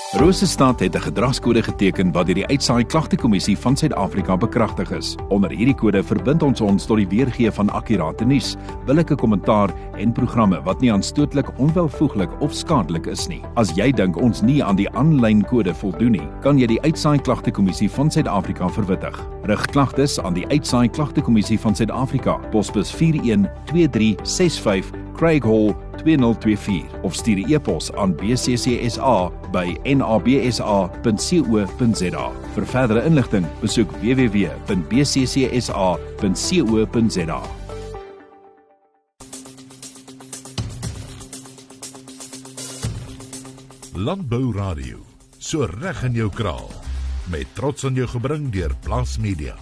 Rosestad het 'n gedragskode geteken wat deur die Uitsaai Klagtekommissie van Suid-Afrika bekragtig is. Onder hierdie kode verbind ons tot die weergee van akkurate nuus, billike kommentaar en programme wat nie aanstootlik, onwelvoeglik of skadelik is nie. As jy dink ons nie aan die aanlyn kode voldoen nie, kan jy die Uitsaai Klagtekommissie van Suid-Afrika verwittig. Rig klagtes aan die Uitsaai Klagtekommissie van Suid-Afrika, posbus 412365 Craig Hall 2024 of stuur 'n e-pos aan bccsa@nabsa.co.za. Vir verdere inligting, besoek www.bccsa.co.za. Landbou Radio, so reg in jou kraal, met trots aan jou gebring deur Plaas Media.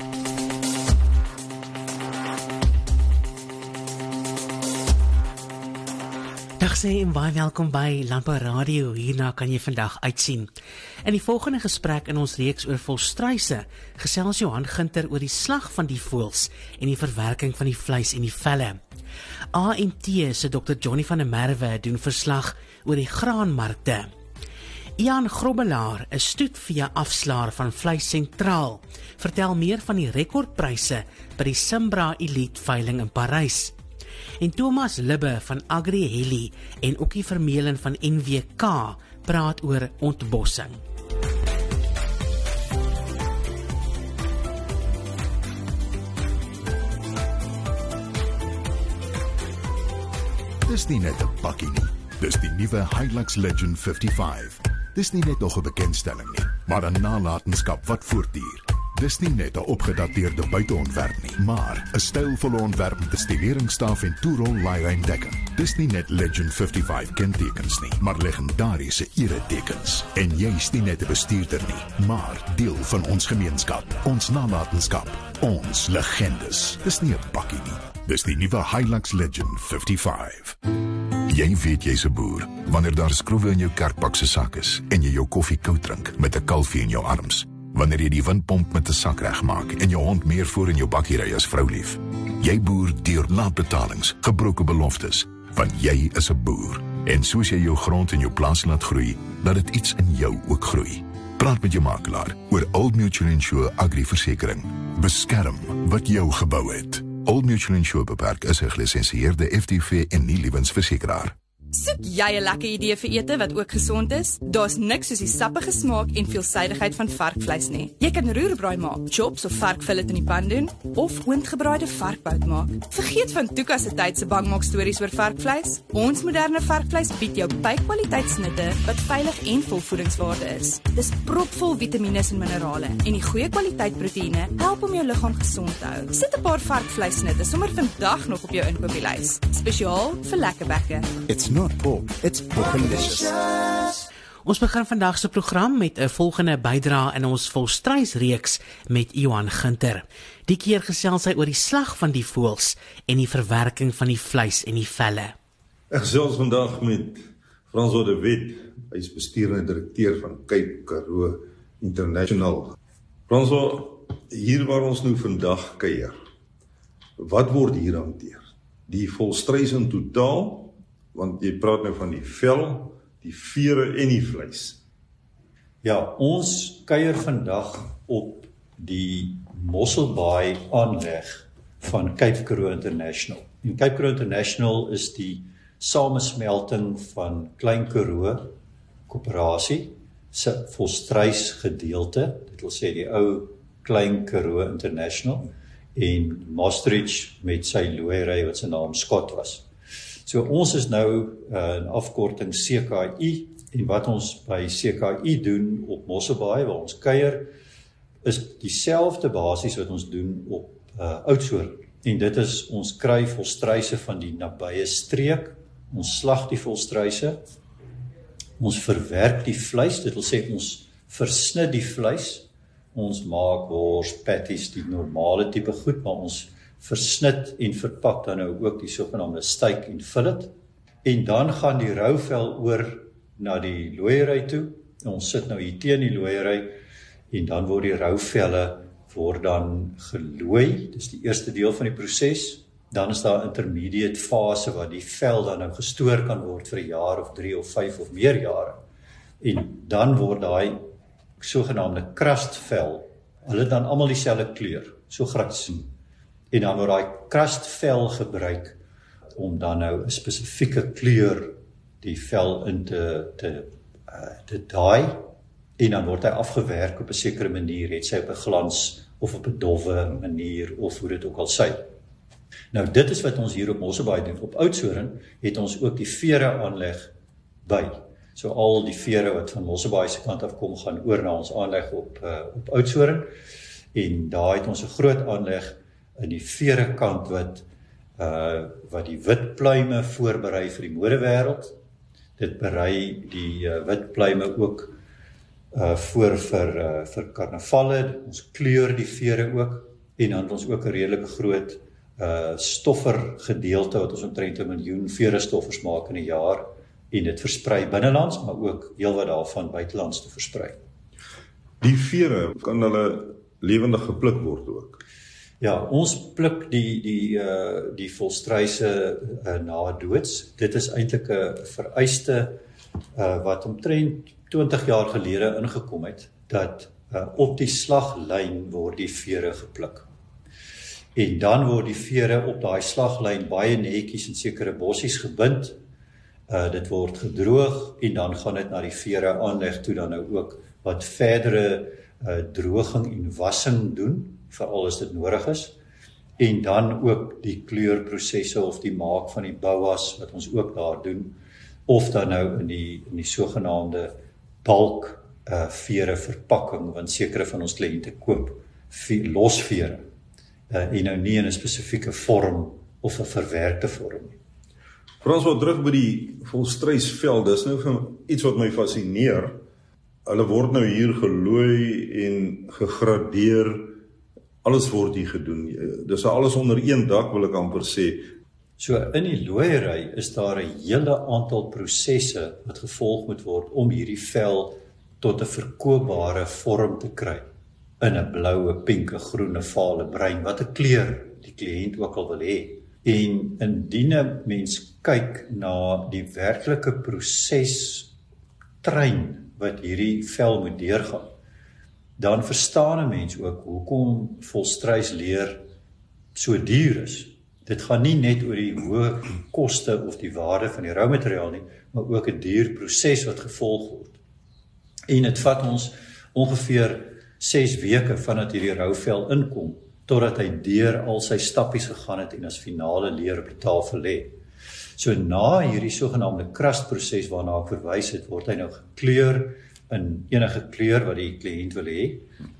Dag sê en baie welkom by Landbou Radio. Hierna kan jy vandag uitsien. In die volgende gesprek in ons reeks oor volstruise gesels Johan Gunter oor die slag van die voëls en die verwerking van die vleis en die velle. AMT se Dr. Johnny van der Merwe doen verslag oor die graanmarkte. Ian Grobbelaar, 'n stoetvee afslaer van Vleis Sentraal, vertel meer van die rekordpryse by die Simbra Elite veiling in Parys. En Thomas Libbe van Agri Heli en Okkie Vermeulen van NWK praat oor ontbossing. Dis nie net 'n bakkie nie, dis die nuwe Hilux Legend 55. Dis nie net nog 'n bekendstelling nie, maar 'n nalatenskap wat voortduur. Dis nie net 'n opgedateerde buiteontwerp nie, maar 'n stylvolle ontwerp met 'n stileringsstaf en toerol laairuimdekking. Dis nie net Legend 55 kentekens nie, maar legendariese eretekens. En jy's nie net 'n bestuurder nie, maar deel van ons gemeenskap, ons nalatenskap, ons legendes. Dis nie 'n bakkie nie, dis die nuwe Hilux Legend 55. Jy weet jy's 'n boer wanneer daar skroewe in jou kerkbak se sak is en jy jou koffie koud drink met 'n kalfie in jou arms. Wanneer jy die windpomp met 'n sak regmaak en jou hond meer voor in jou bakkie ry as vroulief. Jy boer deur laatbetalings, gebroke beloftes, want jy is 'n boer. En soos jy jou grond en jou plaas laat groei, laat dit iets in jou ook groei. Praat met jou makelaar oor Old Mutual Insure Agri-versekering. Beskerm wat jou gebou het. Old Mutual Insure Beperk is 'n gelisensieerde FTV en nie lewensversekeraar. Soek jy 'n lekker idee vir ete wat ook gesond is? Daar's niks soos die sappige smaak en veelsidigheid van varkvleis nie. Jy kan roerbraai maak, chops of varkfillet in die pan doen, of oondgebraaide varkbout maak. Vergeet van Tuka se tyd se bangmaak stories oor varkvleis. Ons moderne varkvleis bied jou bykwaliteitsnitte wat veilig en vol voedingswaarde is. Dis propvol vitamiene en minerale en die goeie kwaliteit proteïene help om jou liggaam gesond te hou. Sit 'n paar varkvleisnitte sommer vandag nog op jou inkoopielys, spesiaal vir lekker bekke. It's not pork, it's porkalicious. Ons begin vandag se program met 'n volgende bydrae in ons volstruisreeks met Johan Gunter. Die keer gesels hy oor die slag van die voëls en die verwerking van die vleis en die velle. Ek gesels vandag met François de Wet, hy is bestuurende direkteur van Cape Karoo International. François, hier waar ons nou vandag kuier, wat word hier hanteer? Die volstruis in totaal, want jy praat nou van die vel, die vere en die vleis. Ja, ons kuier vandag op die Mosselbaai aanleg van Cape Karoo International. En Cape Karoo International is die samesmelting van Klein Karoo Koöperasie se volstruis gedeelte, dit wil sê die ou Klein Karoo International, en Maastricht met sy looiery wat sy naam Scott was. So ons is nou in afkorting CKI, en wat ons by CKI doen op Mosselbaai, waar ons kuier, is dieselfde basis wat ons doen op Oudtshoorn. En dit is, ons kry volstruise van die nabye streek, ons slag die volstruise, ons verwerk die vleis, dit wil sê ons versnit die vleis, ons maak wors, patties, die normale tipe goed, maar ons versnit en verpak dan nou ook die sogenaamde steak en fillet. En dan gaan die rouvel oor na die looiery toe. Ons sit nou hier teen die looiery en dan word die rouvelle word dan gelooi. Dis die eerste deel van die proses. Dan is daar 'n intermediate fase waar die vel dan nou gestoor kan word vir 'n jaar of 3 of 5 of meer jare. En dan word daai sogenaamde krustvel, hulle dan almal dieselfde kleur, so grys. En dan word daai krustvel gebruik om dan nou 'n spesifieke kleur die vel in te daai, en dan word hy afgewerk op 'n sekere manier, het sy op 'n glans of op 'n dowwe manier, of hoe dit ook al sy. Nou dit is wat ons hier op Mosselbaai doen. Op Oudtshoorn het ons ook die vere aanleg by. So al die vere wat van Mosselbaai se kant af kom, gaan oor na ons aanleg op Oudtshoorn, en daar het ons 'n groot aanleg in die vere kant wat die wit pluime voorberei vir die modewêreld. Dit berei die wit pluime ook voor vir karnavalle. Ons kleur die vere ook, en dan het ons ook 'n redelike groot stoffer gedeelte wat ons omtrent 1 miljoen vere stoffers maak in 'n jaar, en dit versprei binnelands, maar ook heelwat daarvan buitelands te versprei. Die vere, kan hulle lewendig gepluk word ook? Ja, ons pluk die volstruise na doods. Dit is eintlik 'n vereiste wat omtrent 20 jaar gelede ingekom het, dat op die slaglyn word die vere gepluk. En dan word die vere op daai slaglyn baie netjies in sekere bossies gebind. Dit word gedroog, en dan gaan dit na die vere aanleg toe dan nou ook wat verdere droging en wassing doen, veral as dit nodig is, en dan ook die kleurprosesse of die maak van die bouwas wat ons ook daar doen, of dan nou in die sogenaamde bulk vere verpakking, want sekere van ons kliënte koop losvere, en nou nie in 'n spesifieke vorm of 'n verwerkte vorm nie. Frans, wat terug by die volstruisvel, dis nou iets wat my fascineer. Hulle word nou hier gelooi en gegradeer, alles word hier gedoen. Dis alles onder een dak, wil ek amper sê. So in die looiery is daar 'n hele aantal prosesse wat gevolg moet word om hierdie vel tot 'n verkoopbare vorm te kry. In 'n bloue, pinke, groene, vale, bruin, wat 'n kleur die kliënt ook al wil hê. En indien 'n mens kyk na die werklike prosestrein wat hierdie vel moet deurgaan, dan verstaan 'n mens ook hoekom volstruisleer so duur is. Dit gaan nie net oor die hoë koste of die waarde van die roumateriaal nie, maar ook 'n duur proses wat gevolg word. En dit vat ons ongeveer 6 weke vandat hierdie rouvel inkom, totdat hy deur al sy stappies gegaan het en as finale leer op die tafel lê. So na hierdie sogenaamde krustproses waarna ek verwys het, word hy nou gekleur in enige kleur wat die kliënt wil hê.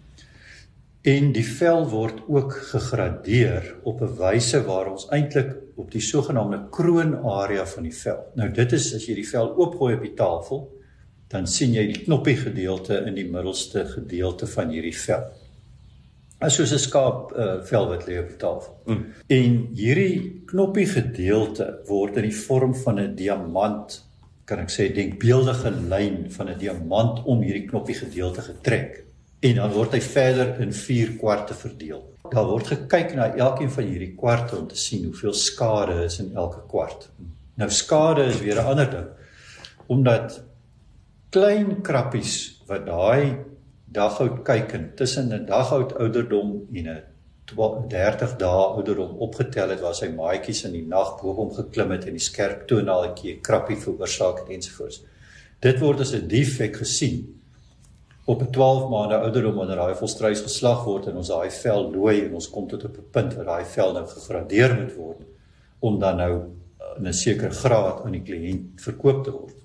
En die vel word ook gegradeer op 'n wyse waar ons eintlik op die sogenaamde kroonarea van die vel. Nou dit is, as jy die vel oopgooi op die tafel, dan sien jy die knoppie gedeelte in die middelste gedeelte van hierdie vel. As soos 'n skaap vel wat lê op die tafel. En hierdie knoppie gedeelte word in die vorm van 'n diamant, kan ek sê, denkbeeldige lyn van 'n diamant om hierdie knoppie gedeelte getrek. En dan word hy verder in 4 kwarte verdeel. Daar word gekyk na elkeen van hierdie kwarte om te sien hoeveel skade is in elke kwart. Nou skade is weer 'n ander ding, omdat klein krappies wat daai daghout kyken tussen 'n daghout ouderdom en 'n 30 dae ouderdom opgetel het, waar sy maatjies in die nag bo hom geklim het en die skerp toonaaltjie 'n krappie veroorsaak het ensovoorts. Dit word as 'n defek gesien op 'n 12 maande ouderdom wanneer daai volstruis geslag word en ons daai vel looi en ons kom tot op 'n punt waar daai vel nou gegradeer moet word om dan nou in 'n sekere graad aan die kliënt verkoop te word.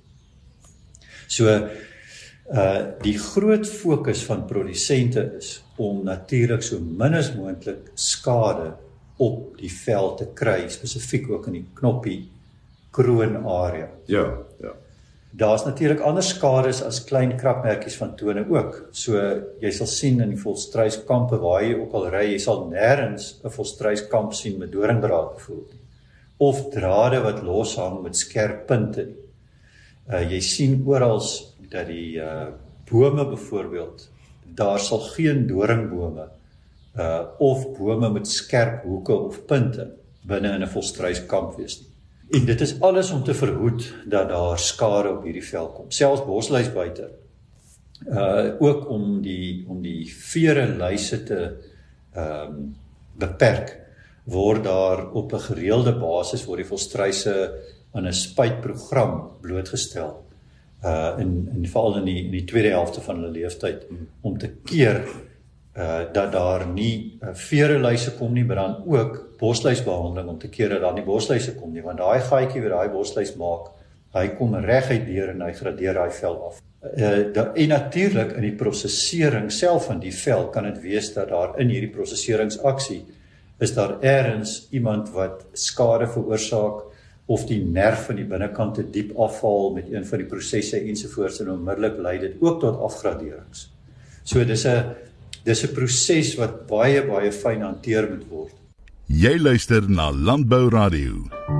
So die groot fokus van produsente is om natuurlik so min as moontlik skade op die vel te kry, spesifiek ook in die knoppie kroonarea. Ja. Daar's natuurlik ander skades as klein krapmerkies van tone ook. So jy sal sien in die volstruiskampe waar jy ook al ry, jy sal nêrens 'n volstruiskamp sien met doringdraad byvoorbeeld, of drade wat loshang met skerp punte. Jy sien oral dat die bome byvoorbeeld, daar sal geen doringbome of bome met skerp hoeke of punte binne in 'n volstruiskamp wees nie. En dit is alles om te verhoed dat daar skade op hierdie vel kom, selfs bosluisbuite. Ook om die vere luise te beperk, word daar op 'n gereelde basis word die volstruise aan 'n spuitprogram blootgestel, in veral in die tweede helfte van hulle leeftyd, om te keer dat daar nie vere luise kom nie, maar dan ook bosluisbehandeling om te keer dat daar nie bosluise kom nie, want daai gaatjie wat daai bosluis maak, hy kom reguit deur en hy gradeer daai vel af. En natuurlik in die prosesering self van die vel kan dit wees dat daar in hierdie proseseringsaksie is daar ergens iemand wat skade veroorsaak of die nerf van die binnekant te diep afval met een van die prosesse ensovoorts, en onmiddellik lei dit ook tot afgraderings. So dis 'n proses wat baie fyn hanteer moet word. Jy luister na Landbou Radio.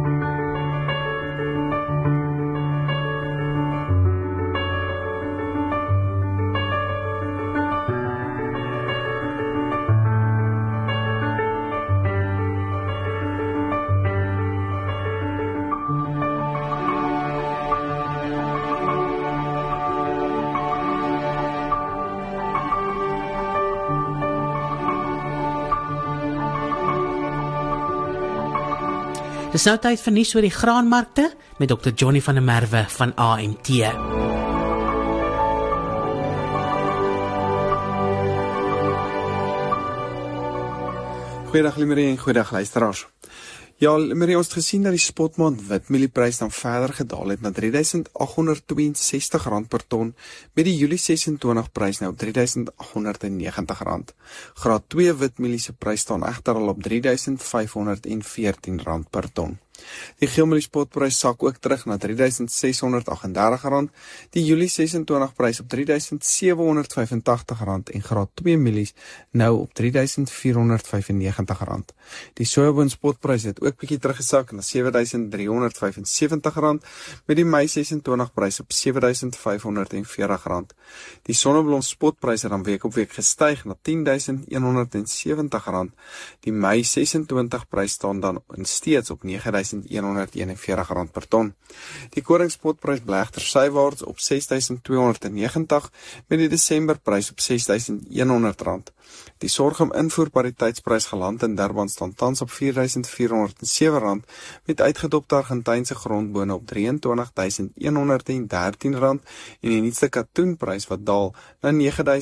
Dis nou tyd vir nuus oor die graanmarkte met Dr. Johnny van der Merwe van AMT. Goeiedag Limerie en goeiedag luisteraars. Ja, Limerie, ons het gesien dat die spotmaand witmielieprys dan verder gedaal het na R3.862 per ton, met die Julie 26 prys nou op R3.890. Graad 2 witmielie se prys staan egter al op R3.514 per ton. Die geelmielie spotprys sak ook terug na R3.638, die Julie 26 prys op R3.785 en graad 2 mielies nou op R3.495. Die sojaboon spotprys het ook bietjie teruggesak na R7.375, met die Mei 26 prys op R7.540. Die sonneblom spotprys het dan week op week gestyg na R10.170. Die Mei 26 prys staan dan steeds op R9.141 per ton. Die koringspotprys bly egter sywaarts op R6.290, met die Desemberprys op R6.100. Die sorghum invoerpariteitsprys geland in Durban staan tans op R4.407, met uitgedopte Argentynse grondbone op R23.113 en die nuutste katoenprys wat daal na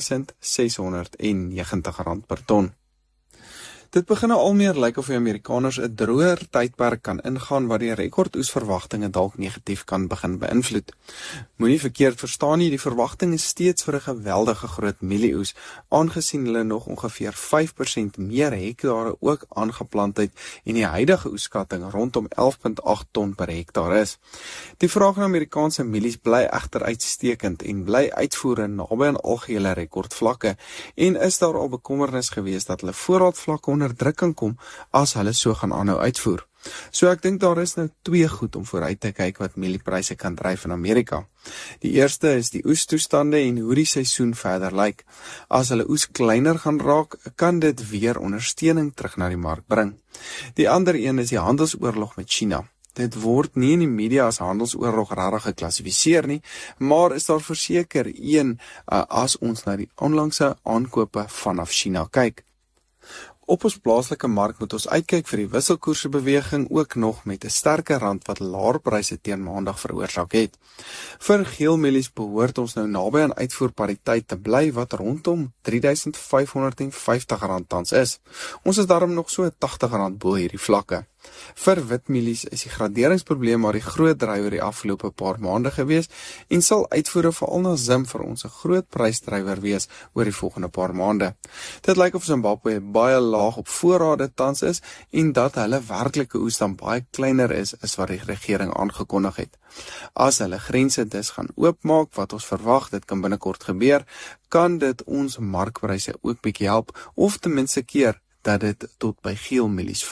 R9.690 per ton. Dit begin al meer lyk of die Amerikaners 'n droër tydperk kan ingaan wat die rekordoesverwagtinge dalk negatief kan begin beïnvloed. Moenie verkeerd verstaan nie, die verwagting is steeds vir 'n geweldige groot mielieoes, aangesien hulle nog ongeveer 5% meer hektare ook aangeplant het en die huidige oeskatting rondom 11.8 ton per hektaar is. Die vraag na Amerikaanse mielies bly egter uitstekend en bly uitvoere naby aan algehele rekordvlakke, en is daar al bekommernis gewees dat hulle voorraadvlakke onder druk kan kom as hulle so gaan aanhou uitvoer. So ek dink daar is nou twee goed om vooruit te kyk wat mieliepryse kan dryf in Amerika. Die eerste is die oestoestande en hoe die seisoen verder lyk. As hulle oes kleiner gaan raak, kan dit weer ondersteuning terug na die mark bring. Die ander een is die handelsoorlog met China. Dit word nie in die media as handelsoorlog regtig geklassifiseer nie, maar is daar verseker een as ons na die onlangse aankope vanaf China kyk. Op ons plaaslike mark moet ons uitkyk vir die wisselkoersbeweging, ook nog met 'n sterker rand wat laer pryse teen Maandag veroorsaak het. Vir geelmielies behoort ons nou naby aan uitvoerpariteit te bly wat rondom R3.550 tans is. Ons is daarom nog so R80 bo hierdie vlakke. Vir witmielies is die graderingsprobleem maar die groot drywer die afgelope paar maande gewees en sal uitvoere veral na Zim vir ons 'n groot prysdrywer wees oor die volgende paar maande. Dit lyk of Zimbabwe baie laag op voorrade tans is en dat hulle werklike oes dan baie kleiner is wat die regering aangekondig het. As hulle grense dus gaan oopmaak wat ons verwag, dit kan binnekort gebeur, kan dit ons markpryse ook bietjie help of ten minste keer dat dit tot by geelmielies val.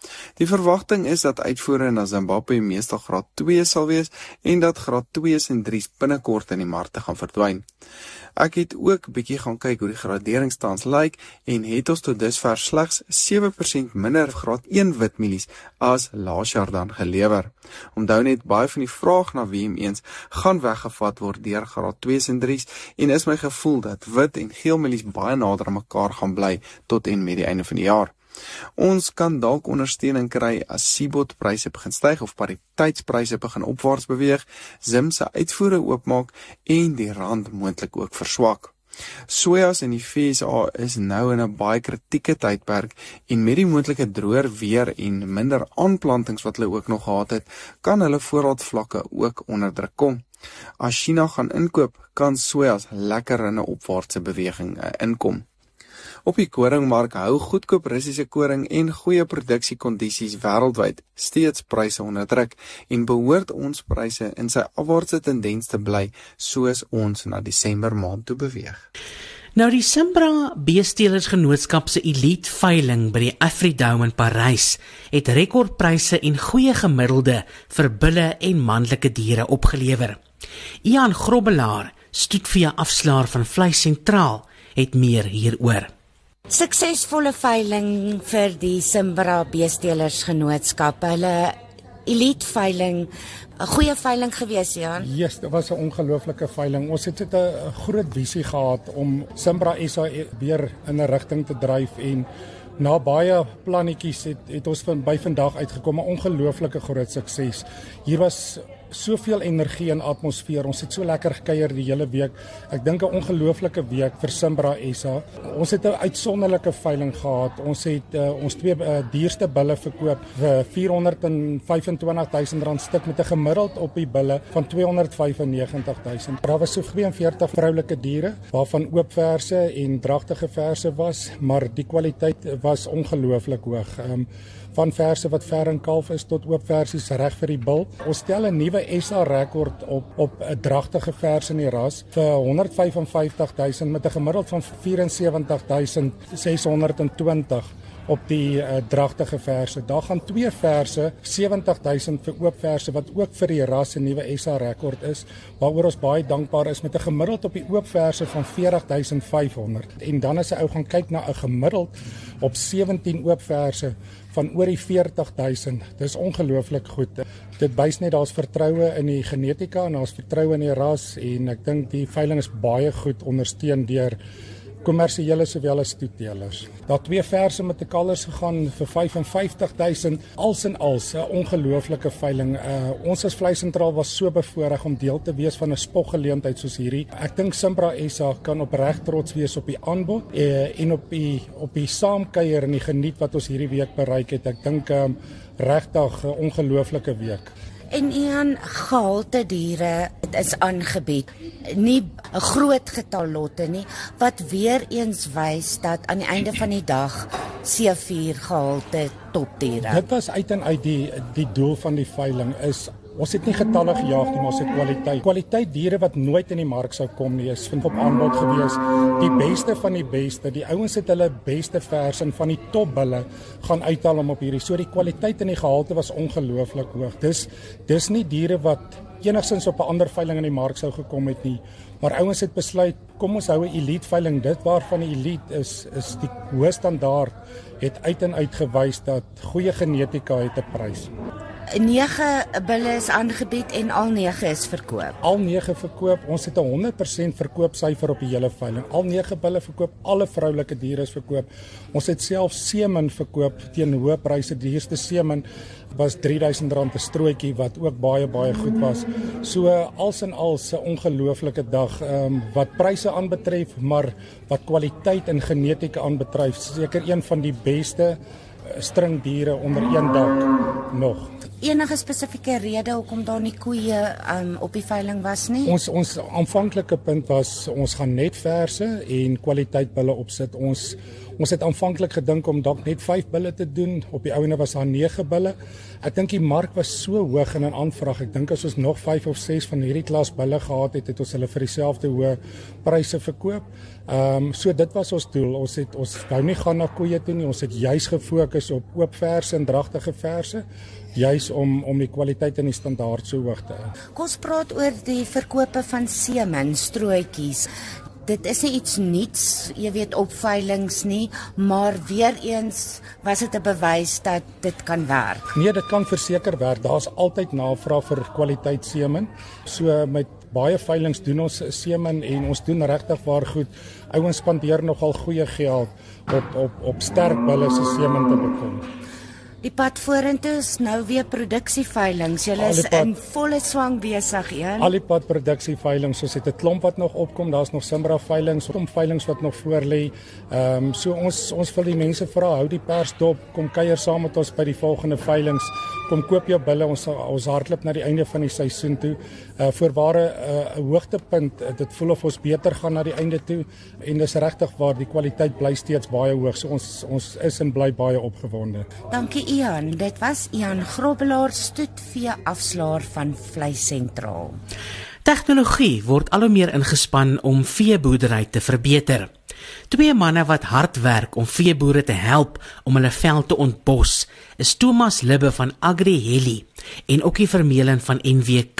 Die verwagting is dat uitvoere na Zimbabwe meestal graad 2 sal wees en dat graad 2's en 3's binnekort in die markte gaan verdwyn. Ek het ook bietjie gaan kyk hoe die graderingstans lyk en het ons tot dusver slegs 7% minder graad 1 witmielies as laas jaar dan gelewer. Onthou net, baie van die vraag na WM1's gaan weggevat word deur graad 2's en 3's en is my gevoel dat wit en geel mielies baie nader aan mekaar gaan bly tot en met die einde van die jaar. Ons kan dalk ondersteuning kry as CBOT-pryse begin styg of pariteitspryse begin opwaarts beweeg, Zim se uitvoere oopmaak en die rand moontlik ook verswak. Sojas in die FSA is nou in 'n baie kritieke tydperk en met die moontlike droër weer en minder aanplantings wat hulle ook nog gehad het, kan hulle voorraadvlakke ook onder druk kom. As China gaan inkoop, kan sojas lekker in 'n opwaartse beweging inkom. Op die koringmark hou goedkoop Russiese koring en goeie produksiekondisies wêreldwyd steeds pryse onder druk en behoort ons pryse in sy afwaartse tendens te bly soos ons na Desember maand toe beweeg. Nou die Simbra Beestelersgenootskap se elite veiling by die Afridome in Parys het rekordpryse en goeie gemiddelde vir bulle en manlike diere opgelewer. Ian Grobbelaar, stoetvee afslaer van Vleis Sentraal, het meer hieroor. Suksesvolle veiling vir die Simbra Beestelersgenootskap. Hulle elite veiling, 'n goeie veiling gewees, Jan. Yes, dit was 'n ongelooflike veiling. Ons het 'n groot visie gehad om Simbra SA weer in 'n rigting te dryf en na baie plannetjies het ons by vandag uitgekom, 'n ongelooflike groot sukses. Hier was soveel energie en atmosfeer. Ons het so lekker gekuier die hele week. Ek dink 'n ongelooflike week vir Simbra SA. Ons het 'n uitsonderlike veiling gehad. Ons het ons twee duurste bulle verkoop vir R425 000 stuk met 'n gemiddeld op die bulle van 295 000. Daar was so 42 vroulike diere waarvan oop verse en dragtige verse was, maar die kwaliteit was ongelooflik hoog. Van verse wat ver en kalf is tot oop versies reg vir die bil. Ons stel 'n nuwe SA rekord op 'n dragtige vers in die ras vir 155 000 met 'n gemiddeld van 74 620 op die dragtige verse. Daar gaan twee verse, 70 000 vir oop verse wat ook vir die ras 'n nuwe SA rekord is, waaroor ons baie dankbaar is met 'n gemiddeld op die oop verse van 40 500. En dan as 'n ou gaan kyk na 'n gemiddeld op 17 oop verse van oor die 40 000. Dis ongelooflik goed. Dit wys net daar's vertroue in die genetika en daar's vertroue in die ras en ek dink die veiling is baie goed ondersteun deur kommersiële sowel as toeteelers. Daar twee verse met 'n kalvers gegaan vir 55 000. Als en als 'n ongelooflike veiling. Ons as Vleis Sentraal was so bevoorreg om deel te wees van 'n spoggeleentheid soos hierdie. Ek dink Simbra SA kan opreg trots wees op die aanbod en op die saamkuier en die geniet wat ons hierdie week bereik het. Ek dink regtig 'n ongelooflike week. En Ian, gehalte diere is aangebied, nie 'n groot getal lotte nie, wat weer eens wys dat aan die einde van die dag C4 gehalte topdiere. Dit was uit en uit die doel van die veiling is, ons het nie getalle gejaag nie, maar ons het kwaliteit. Kwaliteit diere wat nooit in die mark sou kom nie, is vind op aanbod gewees. Die beste van die beste, die ouens het hulle beste vers en van die topbulle gaan uithaal om op hierdie. So die kwaliteit en die gehalte was ongelooflik hoog. Dis nie diere wat enigstens op 'n ander veiling in die mark sou gekom het nie. Maar ouens het besluit, kom ons hou 'n elite veiling. Dit waarvan die elite is die hoë standaard het uit en uit gewys dat goeie genetika het 'n prys. 9 bulle is aangebied en al 9 is verkoop. Al 9 verkoop. Ons het 'n 100% verkoopsyfer op die hele veiling. Al 9 bulle verkoop, alle vroulike diere is verkoop. Ons het self semen verkoop teen hoë pryse. Die eerste semen was R3000 'n strootjie wat ook baie goed was. So als en als 'n ongelooflike dag wat pryse aanbetref, maar wat kwaliteit en genetika aanbetref, seker een van die beste stringdiere onder een dak nog. enige spesifieke rede hoekom daar nie koeie op die veiling was nie? Ons aanvanklike punt was, ons gaan net verse en kwaliteit bulle opsit. Ons het aanvanklik gedink om dalk net 5 bulle te doen, op die ouene was daar 9 bulle. Ek dink die mark was so hoog in 'n aanvraag, ek dink as ons nog 5 of 6 van hierdie klas bulle gehad het, het ons hulle vir dieselfde hoë pryse verkoop. So dit was ons doel, ons wou nie gaan na koeie toe nie, ons het juis gefokus op oop verse en dragtige verse, juis om die kwaliteit en die standaard so hoog te hou. Kom ons praat oor die verkope van semen, strooitjies. Dit is nie iets niets, jy weet, op veilings nie, maar weer eens was dit 'n bewys dat dit kan werk. Nee, dit kan verseker werk. Daar's altyd navraag vir kwaliteit semen. So met baie veilings doen ons semen en ons doen regtig waar goed. Ouens spandeer nogal goeie geld op sterk bulle se semen te bekom. Die pad vorentoe is nou weer produksieveilings. Julle is in volle swang besig, Ian. Al die pad produksieveilings, ons het 'n klomp wat nog opkom, daar's nog Simbra veilings, veilings wat nog voor lê. So ons wil die mense vra, hou die pers dop, kom kuier saam met ons by die volgende veilings. Kom koop jou bulle, ons hardloop na die einde van die seisoen toe. Voorware 'n hoogtepunt, dit voel of ons beter gaan na die einde toe en dis regtig waar die kwaliteit bly steeds baie hoog. So ons is en bly baie opgewonde. Dankie Ian, dit was Ian Grobbelaar, stoetvee afslaer van Vleis Sentraal. Tegnologie word al hoe meer ingespan om veeboerdery te verbeter. 2 manne wat hard werk om veeboere te help om hulle veld te ontbos, is Thomas Libbe van AgriHeli en Okkie Vermeulen van NWK.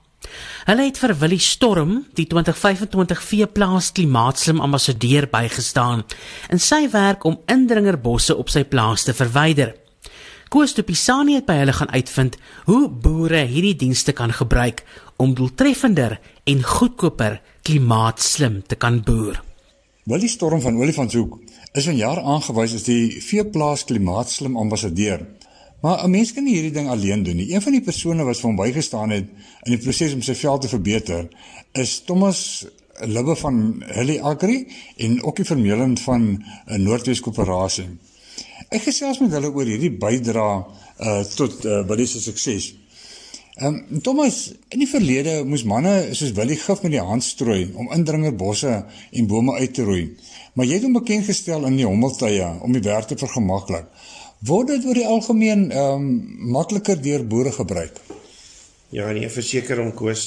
Hulle het vir Willie Storm, die 2025 veeplaas klimaatslim ambassadeur, bygestaan in sy werk om indringerbosse op sy plaas te verwyder. Koos Tupisani het by hulle gaan uitvind hoe boere hierdie dienste kan gebruik om doeltreffender en goedkoper klimaatslim te kan boer. Willie Storm van Olifantshoek is vanjaar aangewys as die veeplaas klimaatslim ambassadeur. Maar 'n mens kan nie hierdie ding alleen doen nie. Een van die persone wat vir hom bygestaan het in die proses om sy veld te verbeter, is Thomas Libbe van Heli Agri en Okkie Vermeulen van Noordwes Koöperasie. Ek gesels met hulle oor hierdie bydra tot Willie se sukses. Thomas, in die verlede moes manne soos Willie gif met die hand strooi om indringerbosse en bome uit te roei. Maar jy het hom bekend gestel in die hommeltye om die werk te vergemaklik. Word dit oor die algemeen makliker deur boere gebruik? Ja, nee, verseker om Koos,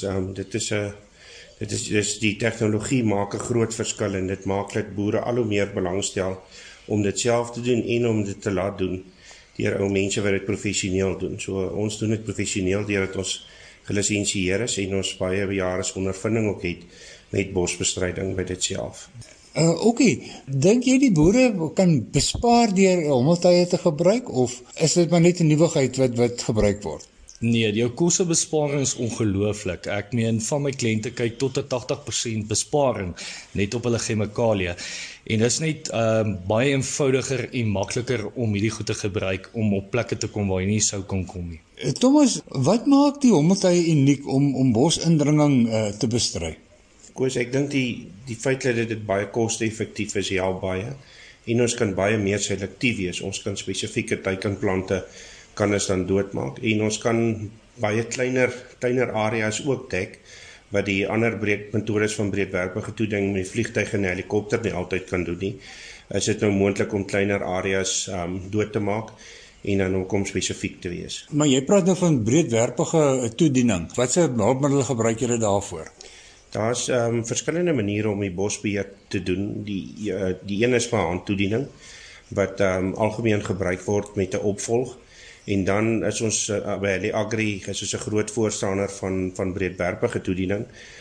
dit is die tegnologie maak 'n groot verskil en dit maak dat boere al hoe meer belangstel om dit self te doen en om dit te laat doen deur ou mense wat dit professioneel doen. So ons doen dit professioneel deurdat ons gelisensieer is en ons baie jare se ondervinding ook het met bosbestryding by dit self. Okkie, dink jy die boere kan bespaar deur hommeltye te gebruik of is dit maar net 'n nuwigheid wat gebruik word? Nee, jou kostebesparing is ongelooflik. Ek meen van my kliënte kyk tot 'n 80% besparing net op hulle chemikalieë. En dit is net baie eenvoudiger en makliker om hierdie goed te gebruik om op plekke te kom waar jy nie sou kon kom nie. Thomas, wat maak die hommeltye uniek om bosindringing te bestry? Koos, ek dink die feit dat dit baie koste-effektief is, help baie. En ons kan baie meer selektief wees. Ons kan spesifieke teikenplante kan ons dan doodmaak. En ons kan baie kleiner areas ook dek, wat die ander metodes van breedwerpige toediening met vliegtuig en helikopter nie altyd kan doen nie. Is dit nou moontlik om kleiner areas dood te maak en dan ook om spesifiek te wees. Maar jy praat nou van breedwerpige toediening. Watse hulpmiddels gebruik julle daarvoor? Daar's verskillende maniere om die bosbeheer te doen. Die een is maar handtoediening wat algemeen gebruik word met 'n opvolg. En dan is ons by Heli Agri is ons 'n groot voorstander van breedwerpige toediening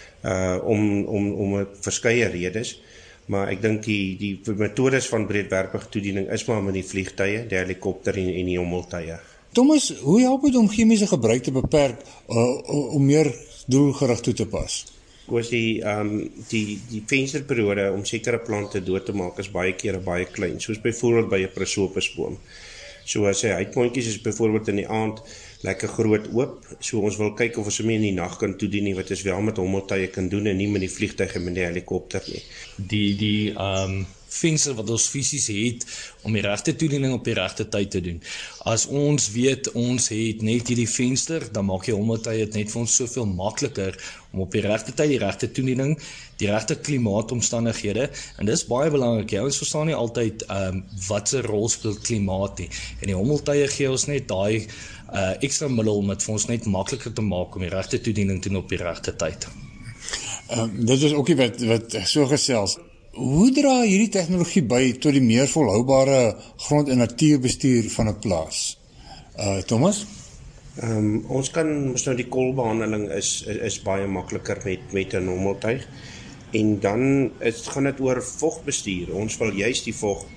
om verskeie redes. Maar ek dink die metodes van breedwerpige toediening is maar met die vliegtye, die helikopter en die hommeltye. Thomas, hoe help dit om chemiese gebruik te beperk om meer doelgerig toe te pas? Koos die vensterperiode om sekere plante dood te maak is baie kere baie klein, soos byvoorbeeld by 'n prosopusboom. So as sy uitpontjies is byvoorbeeld in die aand lekker groot oop, so ons wil kyk of ons hom in die nag kan toedien nie, wat ons wel met hommeltye kan doen en nie met die vliegtuig en met die helikopter nie. Die venster wat ons fisies het om die regte toediening op die regte tyd te doen. As ons weet ons het net hierdie venster, dan maak die hommeltuie dit net vir ons soveel makliker om op die regte tyd die regte toediening, die regte klimaatomstandighede, en dis baie belangrik. Ons verstaan nie altyd wat se rol speel klimaat nie. En die hommeltuie gee ons net daai ekstra middel om dit vir ons net makliker te maak om die regte toediening te doen op die regte tyd. Dit is ook wat so gesels. Hoe dra hierdie tegnologie by tot die meer volhoubare grond- en natuurbestuur van 'n plaas? Thomas? Ons kan mos nou die koolbehandeling is baie makliker met 'n hommeltuig. En dan gaan dit oor vogbestuur. Ons wil juist die vog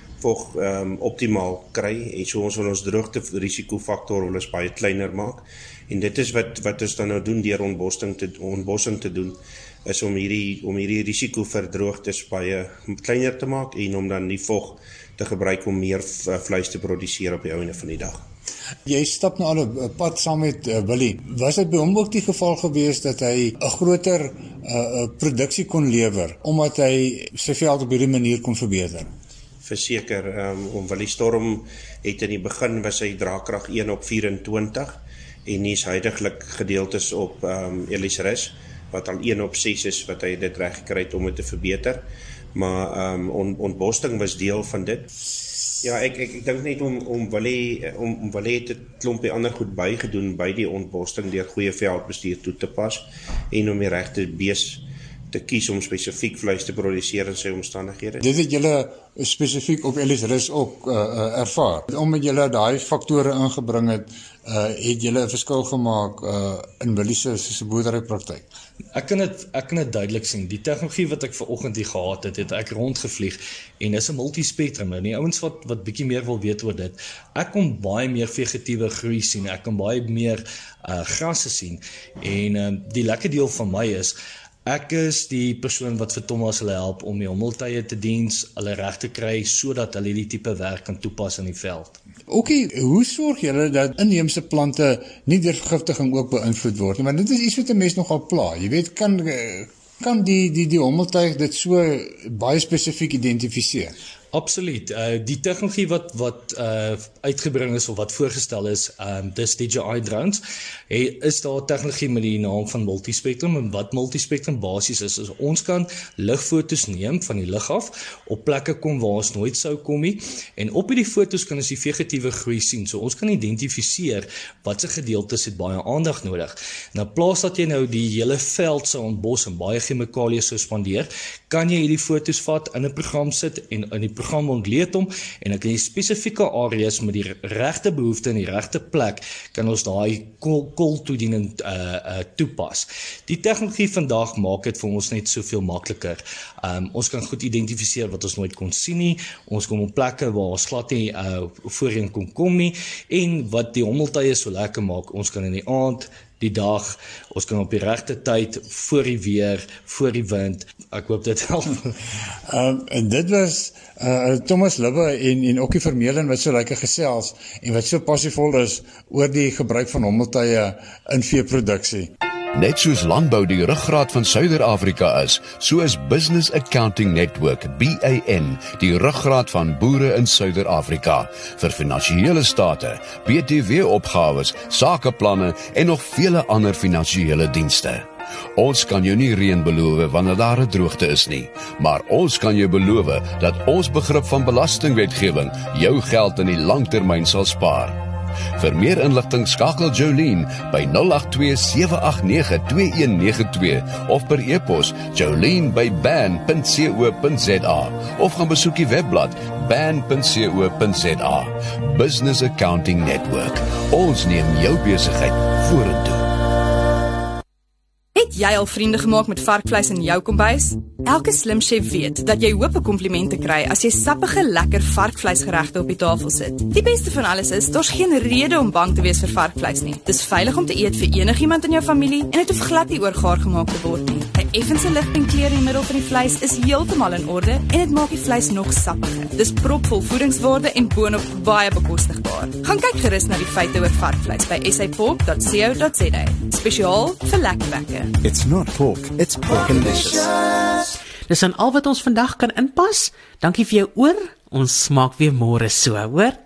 optimaal kry, en so ons wil ons droogte risikofaktor wil ons baie kleiner maak. En dit is wat ons dan nou doen deur ontbossing te doen, is om hierdie risiko vir droogtes baie kleiner te maak en om dan die vog te gebruik om meer vleis te produseer op die einde van die dag. Jy stap nou al 'n pad saam met Willie. Was dit by hom ook die geval gewees dat hy 'n groter produksie kon lewer, omdat hy sy veld op hierdie manier kon verbeter? Verseker, om Willie Storm het in die begin was hy draagkrag 1 op 24 en nie is huidiglik gedeeltes op Elisres, wat al 1 op 6 is, wat hy dit reg gekry het om dit te verbeter. Maar ontbossing was deel van dit. Ja, ek dink net om Willie het 'n klompie ander goed bygedoen by die ontbossing deur goeie veldbestuur toe te pas en om die regte bees te kies om spesifiek vleis te produseer in sy omstandighede. Dit het julle spesifiek op Elisres ook ervaar. Omdat julle daai faktore ingebring het, het julle 'n verskil gemaak in Willie se boerderypraktyk. Ek kan dit duidelik sien. Die tegnologie wat ek vanoggend hier gehad het ek rondgevlieg en is 'n multispectrum. En die ouens wat bietjie meer wil weet oor dit, ek kon baie meer vegetatiewe groei sien, ek kan baie meer grasse sien. En die lekker deel van my is, ek is die persoon wat vir Thomas hulle help om die hommeltuie te diens, hulle reg te kry, sodat hulle die tipe werk kan toepas in die veld. Hoe sorg julle dat inheemse plante nie deur vergiftiging ook beïnvloed word nie? Maar dit is iets wat 'n mens nogal pla. Jy weet, kan die hommeltuig dit so baie spesifiek identifiseer? Absoluut. Die tegnologie wat uitgebring is of wat voorgestel is, dis DJI drones, is daar tegnologie met die naam van multispectrum, en wat multispectrum basies is ons kan ligfoto's neem van die lug af, op plekke kom waar ons nooit sou kom nie, en op hierdie foto's kan ons die vegetatiewe groei sien, so ons kan identifiseer wat se gedeeltes het baie aandag nodig. Nou plaas dat jy nou die hele veld sou ontbos en baie chemikalieë sou spandeer, kan jy hierdie foto's vat, in 'n program sit en in die program ontleed hom, en dan kan jy spesifieke areas met die regte behoefte in die regte plek, kan ons daai kooltoediening toepas. Die tegnologie vandag maak dit vir ons net soveel makliker. Ons kan goed identifiseer wat ons nooit kon sien nie, ons kom op plekke waar ons glad nie voorheen kon kom nie, en wat die hommeltuie so lekker maak, ons kan in die aand, die dag, ons kan op die regte tyd, voor die weer, voor die wind. Ek hoop dit help. En dit was Thomas Libbe en Okkie Vermeulen wat so lekker gesels en wat so passievol is oor die gebruik van hommeltuie in veeproduksie. Net soos landbou die ruggraat van Suider-Afrika is, so is Business Accounting Network, BAN, die ruggraat van boere in Suider-Afrika, vir finansiële state, BTW-opgawes, sakeplanne en nog vele ander finansiële dienste. Ons kan jou nie reën beloof wanneer daar 'n droogte is nie, maar ons kan jou beloof dat ons begrip van belastingwetgewing jou geld in die langtermyn sal spaar. Vir meer inligting skakel Jolene by 082-789-2192 of per e-pos jolene@ban.co.za of gaan besoek die webblad ban.co.za. Business Accounting Network. Ons neem jou besigheid vorentoe. Het jy al vriende gemaak met varkvleis in jou kombuis? Elke slim chef weet dat jy hoop 'n komplimente kry as jy sappige, lekker varkvleisgeregte op die tafel sit. Die beste van alles is, daar's geen rede om bang te wees vir varkvleis nie. Dis veilig om te eet vir enigiemand in jou familie en dit hoef glad nie oorgaar gemaak te word nie. 'n Effense ligting kleur in die middel van die vleis is heeltemal in orde en dit maak die vleis nog sappiger. Dis propvol voedingswaarde en boonop baie bekostigbaar. Gaan kyk gerus na die feite oor varkvleis by sapork.co.za. Spesiaal vir lekkerwekke. It's not pork, it's pork and delicious. Dis aan al wat ons vandag kan inpas. Dankie vir jou oor. Ons maak weer môre so, hoor.